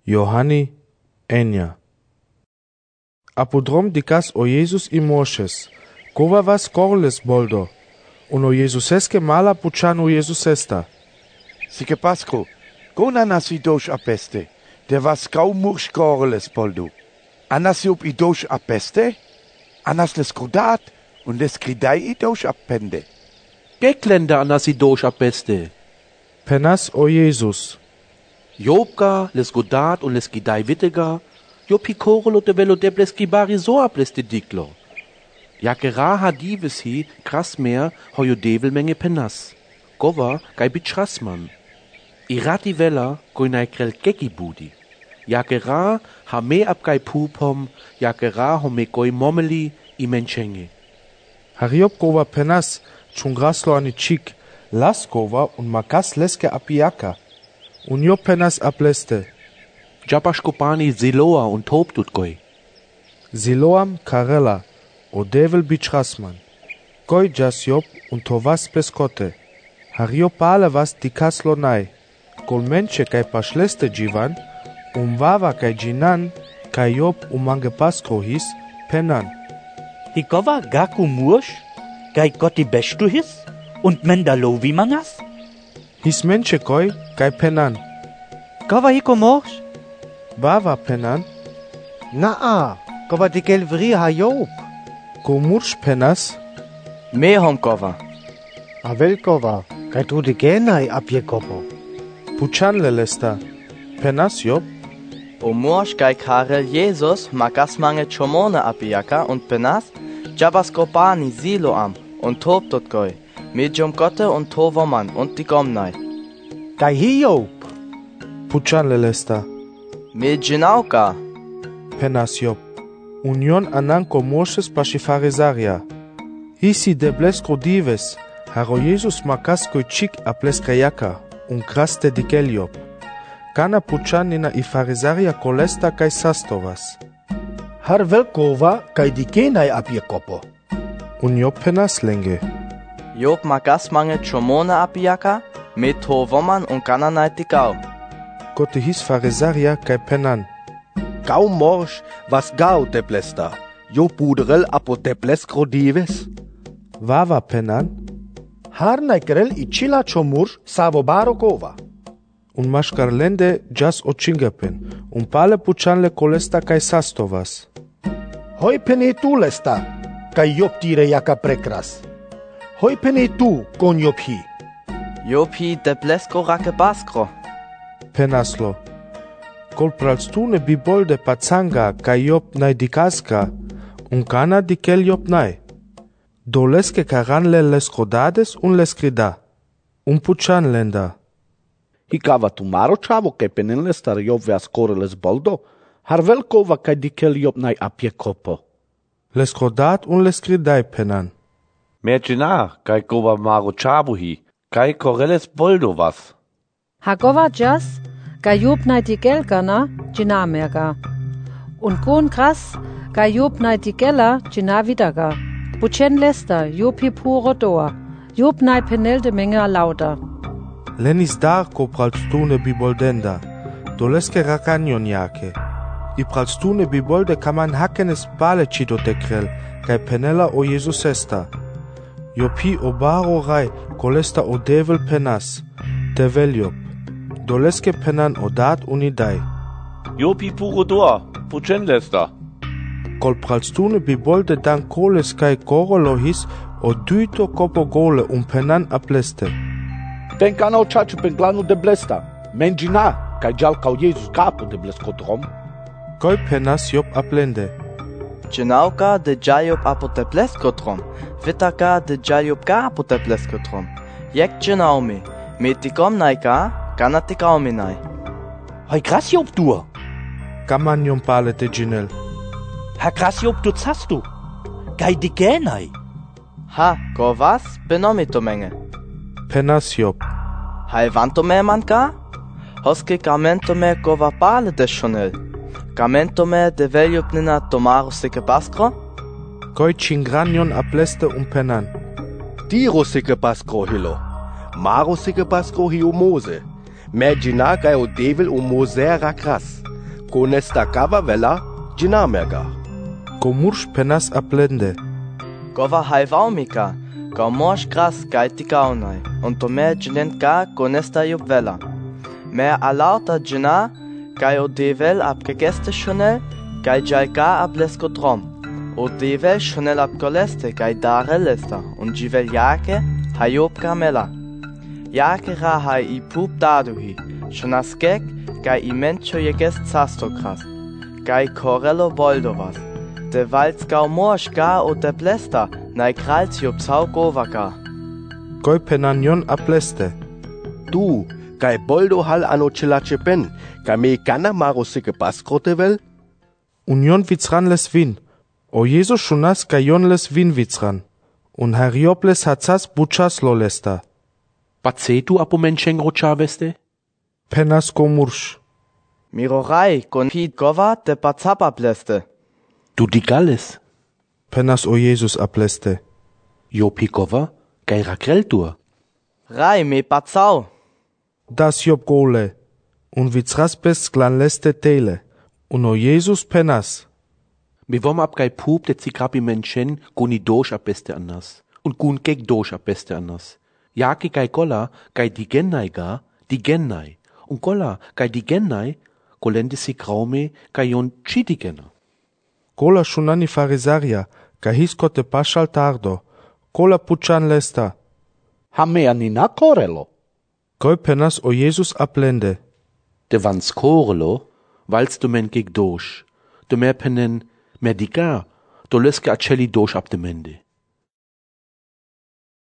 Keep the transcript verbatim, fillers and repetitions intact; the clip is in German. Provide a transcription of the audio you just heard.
Iohanni enja. Apodrom dicas o Jesus i Moshes, cova vas corles boldo, uno Jesuseske mala puchan o Jesusesta. Sike Pasco, gona nas i doš apeste, der vas gau mursch corles boldo. Anas job i doš apeste, anas les kodat, und les kridai i doš appende. Geklender anas i doš apeste. Penas o Jesus. Jobga, les godat und les gidai wittega, jo picorolo de velo de bles gibari so ableste diklo. Ja gera ha dives hi, krass mehr, ho jo develmenge penas. Gova, gai bitrasman. Irati vela, goi nai krel geki budi. Ja gera ha me ab gai pupom, ja gera ho me goi momeli i menchenge. Hariop gova penas, chungraslo ani chik, las gova un makas leske apiaka. Un jo penas ableste. Jabaskopani Siloa und Tobtut goi. Siloam Karela, o devel bitrasman. Goi jas job und tovas peskote. Hario pale vas dikaslo nai. Kol menche kai pašleste jivan, um vava kai jinan, kai job um mangepasko his, penan. Hikova gaku mursch, kai gotti bestu his, und mendalo mangas? His menche koi kai penan. Kova hiko morsch? Vava penan. Naa, kova dikel vri ha job. Ko mursch penas. Mehom kova. Avel kova, kai tu dikenai apie kopo. Puchan lelesta. Penas job. O morsch kai Karel Jesus magas mange chomone apiaka und penas Jabaskopani Siloam und Tobtut goi. Medium Gotte und Tovermann und die Gomnai. Kai hi job. Puchan lelesta. Medjenauka. Penas job. Union ananko Moshes pashifarizaria. Hisi de blesko dives, haro Jesus makasko chik a pleskayaka, un kraste dikel job. Kana puchanina i farizaria kolesta kai sastovas. Har velkova kai dikenai apie kopo. Un job penas lenge. Job magas mange chomone apiaka, mit Tovermann und Kananai tikau. Gotte his farizaria kai penan. Gau morsch, was gau de blesta. Jo puderel apo de bleskro dives. Vava penan. Har naikrel i chila chomur savo barokova. Un mashkarlende jas ochingapen. Un pale puchanle kolesta kai sastovas. Hoi pene tu lesta, kai job tire jaka prekras. Hoi pene tu kon job hi. Job hi de blesko rake baskro. Penaslo. Kol pralstune bibolde pacanga kai job nai dikaska, un kana dikel job nai. Doleske karanle leskodades un leskrida. Un puchan lenda. Hikava tumaro chavo ke penen lestar job veas koreles boldo, har velkova kai dikel job nai apie kopo. Leskodat un leskridai penan. Mergina, kai kova maro chavo hi, kai koreles boldo vas. Hagova jas, kai job nai dikel gana, jina merga. Un kun kras, kai job nai dikela, jina vidaga. Puchen lesta, job hi puro doa. Job nai penel de menge lauda. Lenis dar ko pralstune biboldenda. Doleske rakanjon jake. I pralstune bibolde kaman hakenes pale chido tekrel, kai penela o Jesusesta. Jopi o baro rai kolesta o devel penas. Devel job. Doleske penan o dat unidai. Jopi puro doa, puchen lesta. Kol pralstune bibolde dan koles kai korolo his o duito kopo gole un penan apleste. Den kana o chachu pen glanu de blesta. Menjina, kai jal kau Jesus kapo de bleskotrom. Koi penas job aplende. Djenauka de Jajob apo de bleskotrom. Vitaka de Jajob ga apo de bleskotrom. Jek djenaumi. Mit dikom naika, kana tikaumi nai. Hoi krass job du. Kamanjon pale te djinel. Ha krass job du zastu. Gai dikenai. Ha, go was benomito menge. Penas job. Hai vanto me manka? Hoske gamento me go va pale de chonel. Gamento me de veljob nina tomaro sike baskro? Koi chingranjon apleste un penan. Tiro sike baskro hilo. Maro sike baskro hi o Mose. Mergina kai o devil o Mose rakras. Konesta kava vela, džinamerga. Ko murš penas aplende. Gova hajvaumika, ga moš gras gajti gaunaj, und to mer džinent ga konesta jup vela. Mer alauta džina, gaj o devel abgegeste šonel, gaj džal ga ablesko drom. O devel šonel abgoleste gaj dare lesta, und dživel jake hajop gamela. Jake ra haj i pup daduhi, šonaskek gaj i menčo jegest castokras, gaj korelo voldovas. De valskau morš ga o de blesta, naj kralc jup sau govaka. Goj penanion apleste. Du, kaj boldo hal ano čilače pen, kaj me gana maro sike paskrote vel? Union vitzran les vin. O Jesu šunas gajon les vin vitzran. Un hariop les hatzas bučas lo lesta. Pace tu apo menšeng roča veste? Penas ko murš. Miroraj kon pit gova de pacapa bleste. Du digales. Penas o Jesus apleste. Jo pikova, kaj rakrel tur. Rai me pacau. Das job gole. Un vitzras bes glan leste tele. Un o Jesus penas. Mi vom ab kaj pup de zikrapi menšen guni doš apeste annas. Un gun geg doš apeste annas. Jaki kaj gola, kaj digennai ga, digennai. Un gola, kaj digennai, golende si graume, kaj jon chidigena. Gola šunani farisaria, kaj hiskote pašal tardo. Gola pučan lesta. Hamea nina korelo. Goj penas o Jesus aplende. De vans korelo, vals du men geg doš. Du mer penen, mer diga, do leske aceli doš ab de mende.